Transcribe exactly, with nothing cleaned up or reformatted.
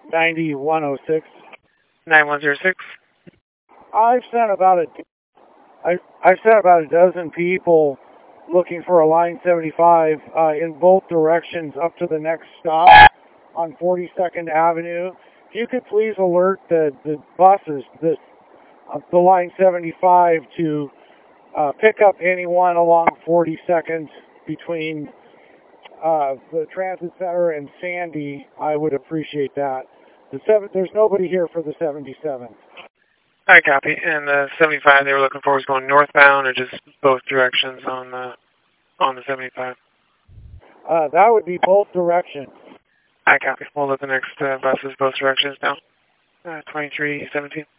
ninety-one oh six. nine one zero six. I've sent about a, I, I've sent about a dozen people looking for a line seventy-five uh, in both directions up to the next stop on forty-second Avenue. If you could please alert the, the buses, the, uh, the line seventy-five to uh, pick up anyone along forty-second between uh, the Transit Center and Sandy, I would appreciate that. The seven, there's nobody here for the seventy-seven. I copy. And the seventy-five they were looking for was going northbound or just both directions on the on the seventy-five? Uh, that would be both directions. I copy. We'll let the next uh, buses both directions down. Uh, twenty-three seventeen.